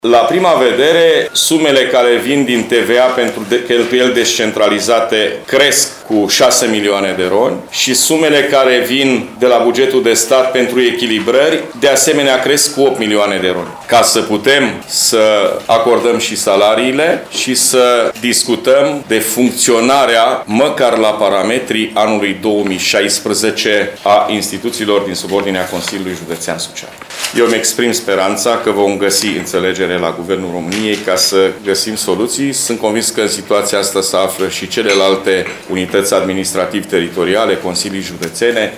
La prima vedere, sumele care vin din TVA pentru cheltuieli descentralizate cresc cu 6 milioane de RON și sumele care vin de la bugetul de stat pentru echilibrări, de asemenea, cresc cu 8 milioane de RON. Ca să putem să acordăm și salariile și să discutăm de funcționarea, măcar la parametrii anului 2016, a instituțiilor din subordinea Consiliului Județean Suceava. Eu îmi exprim speranța că vom găsi înțelegere la Guvernul României ca să găsim soluții. Sunt convins că în situația asta se află și celelalte unități administrativ-teritoriale, consilii județene,